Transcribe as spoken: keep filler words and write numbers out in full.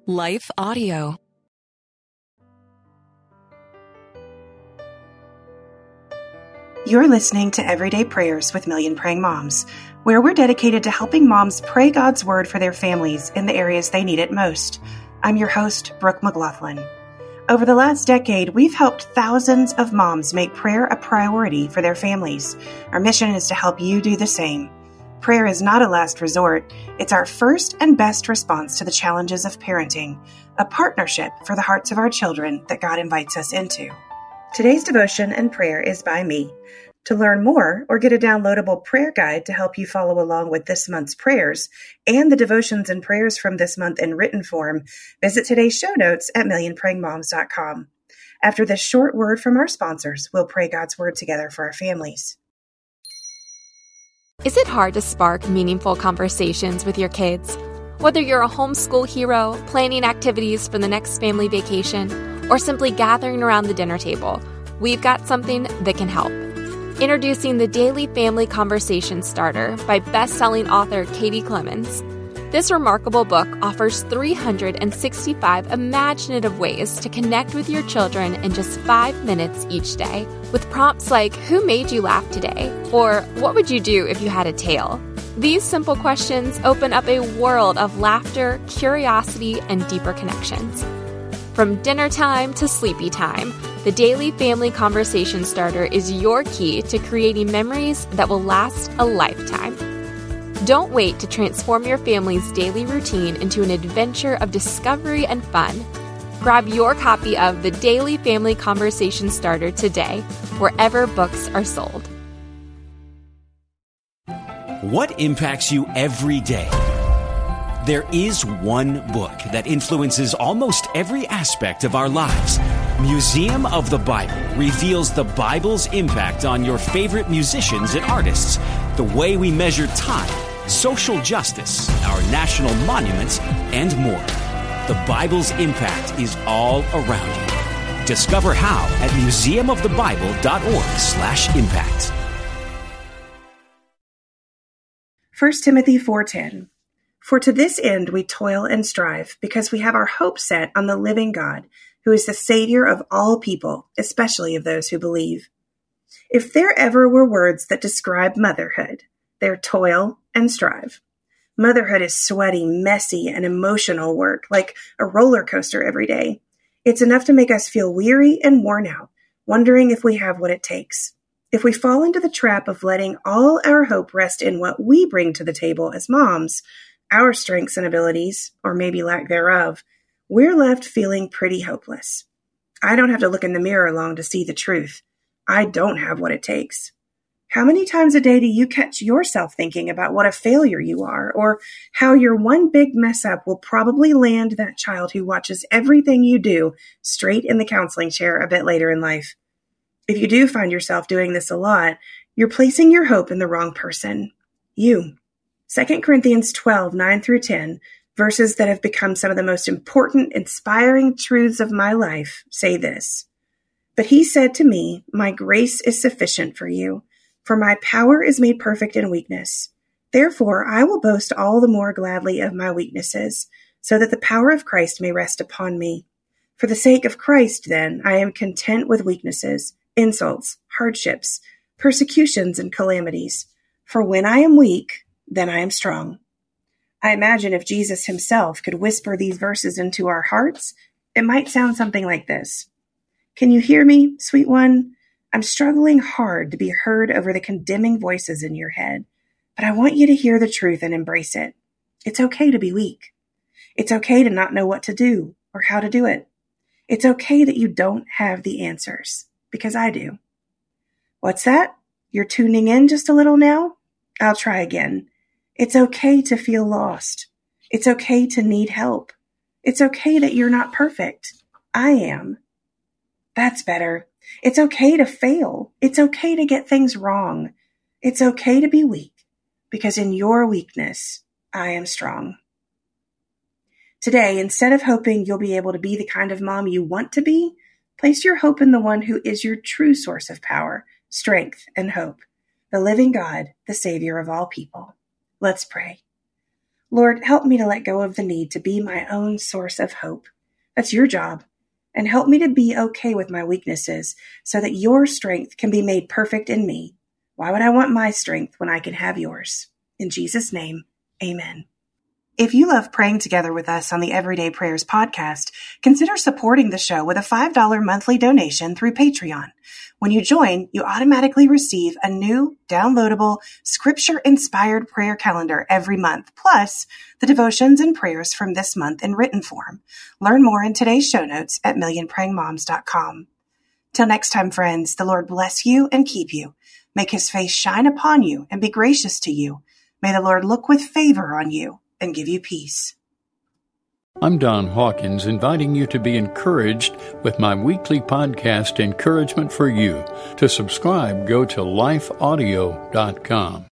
Life Audio. You're listening to Everyday Prayers with Million Praying Moms, where we're dedicated to helping moms pray God's Word for their families in the areas they need it most. I'm your host, Brooke McLaughlin. Over the last decade, we've helped thousands of moms make prayer a priority for their families. Our mission is to help you do the same. Prayer is not a last resort. It's our first and best response to the challenges of parenting, a partnership for the hearts of our children that God invites us into. Today's devotion and prayer is by me. To learn more or get a downloadable prayer guide to help you follow along with this month's prayers and the devotions and prayers from this month in written form, visit today's show notes at million praying moms dot com. After this short word from our sponsors, we'll pray God's Word together for our families. Is it hard to spark meaningful conversations with your kids? Whether you're a homeschool hero, planning activities for the next family vacation, or simply gathering around the dinner table, we've got something that can help. Introducing the Daily Family Conversation Starter by best-selling author Katie Clemens. This remarkable book offers three hundred sixty-five imaginative ways to connect with your children in just five minutes each day, with prompts like, who made you laugh today? Or what would you do if you had a tail? These simple questions open up a world of laughter, curiosity, and deeper connections. From dinner time to sleepy time, the Daily Family Conversation Starter is your key to creating memories that will last a lifetime. Don't wait to transform your family's daily routine into an adventure of discovery and fun. Grab your copy of the Daily Family Conversation Starter today, wherever books are sold. What impacts you every day? There is one book that influences almost every aspect of our lives. Museum of the Bible reveals the Bible's impact on your favorite musicians and artists, the way we measure time, social justice, our national monuments, and more. The Bible's impact is all around you. Discover how at museum of the bible dot org slash impact. First Timothy four ten. For to this end we toil and strive, because we have our hope set on the living God, who is the Savior of all people, especially of those who believe. If there ever were words that describe motherhood, they're toil and strive. Motherhood is sweaty, messy, and emotional work, like a roller coaster every day. It's enough to make us feel weary and worn out, wondering if we have what it takes. If we fall into the trap of letting all our hope rest in what we bring to the table as moms, our strengths and abilities, or maybe lack thereof, we're left feeling pretty hopeless. I don't have to look in the mirror long to see the truth. I don't have what it takes. How many times a day do you catch yourself thinking about what a failure you are, or how your one big mess up will probably land that child who watches everything you do straight in the counseling chair a bit later in life? If you do find yourself doing this a lot, you're placing your hope in the wrong person. You. Second Corinthians twelve, nine through ten, verses that have become some of the most important, inspiring truths of my life, say this. But he said to me, my grace is sufficient for you, for my power is made perfect in weakness. Therefore, I will boast all the more gladly of my weaknesses, so that the power of Christ may rest upon me. For the sake of Christ, then, I am content with weaknesses, insults, hardships, persecutions, and calamities. For when I am weak, then I am strong. I imagine if Jesus himself could whisper these verses into our hearts, it might sound something like this. Can you hear me, sweet one? I'm struggling hard to be heard over the condemning voices in your head, but I want you to hear the truth and embrace it. It's okay to be weak. It's okay to not know what to do or how to do it. It's okay that you don't have the answers, because I do. What's that? You're tuning in just a little now? I'll try again. It's okay to feel lost. It's okay to need help. It's okay that you're not perfect. I am. That's better. It's okay to fail. It's okay to get things wrong. It's okay to be weak, because in your weakness, I am strong. Today, instead of hoping you'll be able to be the kind of mom you want to be, place your hope in the one who is your true source of power, strength, and hope, the living God, the Savior of all people. Let's pray. Lord, help me to let go of the need to be my own source of hope. That's your job. And help me to be okay with my weaknesses so that your strength can be made perfect in me. Why would I want my strength when I can have yours? In Jesus' name, amen. If you love praying together with us on the Everyday Prayers podcast, consider supporting the show with a five dollars monthly donation through Patreon. When you join, you automatically receive a new, downloadable, scripture-inspired prayer calendar every month, plus the devotions and prayers from this month in written form. Learn more in today's show notes at million praying moms dot com. Till next time, friends, the Lord bless you and keep you. Make his face shine upon you and be gracious to you. May the Lord look with favor on you and give you peace. I'm Don Hawkins, inviting you to be encouraged with my weekly podcast, Encouragement for You. To subscribe, go to life audio dot com.